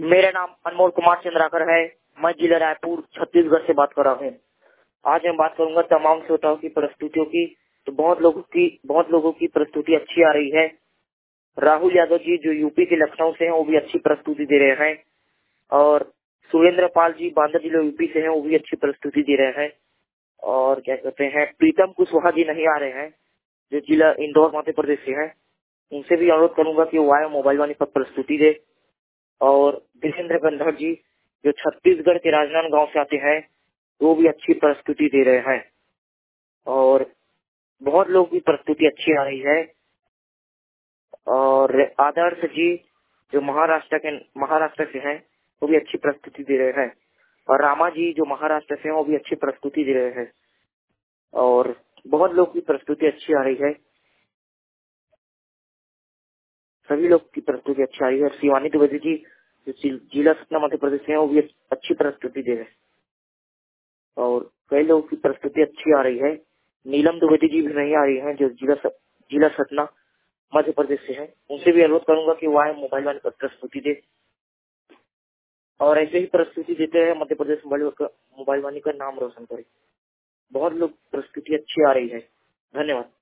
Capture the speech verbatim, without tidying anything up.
मेरा नाम अनमोल कुमार चंद्राकर है। मैं जिला रायपुर छत्तीसगढ़ से बात कर रहा हूँ। आज मैं बात करूंगा तमाम श्रोताओं की प्रस्तुतियों की। तो बहुत लोगों की बहुत लोगों की प्रस्तुति अच्छी आ रही है। राहुल यादव जी जो यूपी के लखनऊ से हैं वो भी अच्छी प्रस्तुति दे रहे हैं, और सुरेंद्र पाल जी बांदा जिला यूपी से हैं वो भी अच्छी प्रस्तुति दे रहे हैं। और क्या कहते हैं, प्रीतम कुशवाहा जी नहीं आ रहे हैं जो जिला इंदौर मध्य प्रदेश से हैं। उनसे भी अनुरोध करूंगा कि वो आए मोबाइल वाणी पर प्रस्तुति दे। और विजेंद्र गंधर जी जो छत्तीसगढ़ के राजनांदगांव से आते हैं वो भी अच्छी प्रस्तुति दे रहे हैं, और बहुत लोग की प्रस्तुति अच्छी आ रही है। और आदर्श जी जो महाराष्ट्र के महाराष्ट्र से हैं वो भी अच्छी प्रस्तुति दे रहे हैं, और रामा जी जो महाराष्ट्र से हैं वो भी अच्छी प्रस्तुति दे रहे हैं, और बहुत लोग की प्रस्तुति अच्छी आ रही है। सभी लोग की प्रस्तुति अच्छी आ रही है। और शिवानी द्विवेदी जी जो जिला सतना मध्य प्रदेश से हैं वो भी अच्छी प्रस्तुति दे रहे हैं, और कई लोगों की प्रस्तुति अच्छी आ रही है। नीलम द्विवेदी जी भी नहीं आ रही हैं जो जिला स, जिला सतना मध्य प्रदेश से हैं। उनसे भी अनुरोध करूंगा कि वो आए मोबाइल वाणी पर प्रस्तुति दे, और ऐसे ही प्रस्तुति देते हैं मध्य प्रदेश मोबाइल वाणी का नाम रोशन करे। बहुत लोग प्रस्तुति अच्छी आ रही है। धन्यवाद।